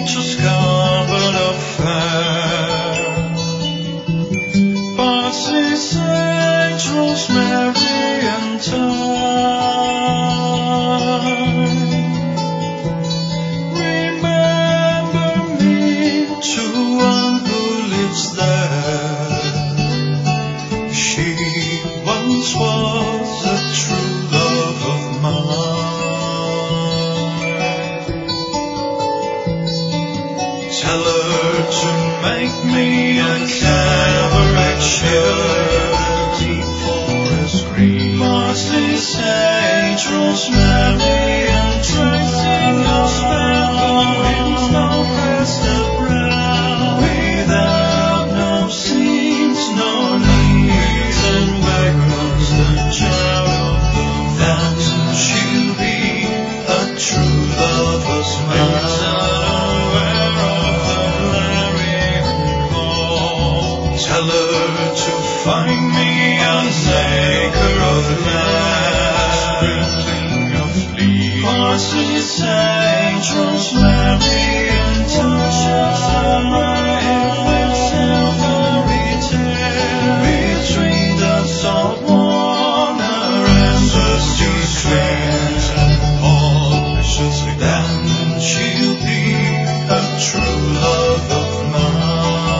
to Scarborough Fair. Parsley, sage, rosemary and thyme. Remember me to one who lives there. She once was a true love of mine. Tell her to make me a cabaret shirt, deep forest green, parsley, sage, rosemary and tracing of sparkling snow crested brown, without no seams, no needs and backgrounds, the child of the mountain, she'll be a true lover's mine. Tell her to find me a maker of glass, sprinkling of leaves, parsley, sage, rosemary and thyme, with silvery tail, between the salt water and the sea streams and polishes, then she'll be a true love of mine.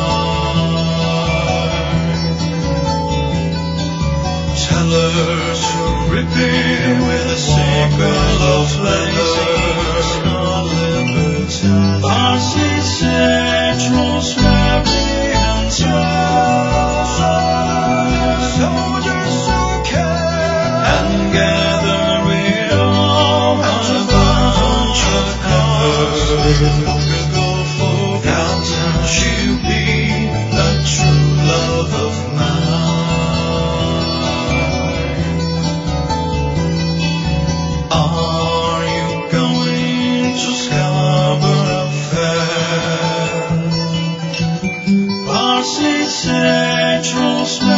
Tell her to rip it with a sickle of leather, parsley, sage, rosemary and thyme, soldiers who care and gather it all on a bunch of covers. Go for fountain, she'll be a true love of mine. Are you going to Scarborough Fair? Parsley, sage, rosemary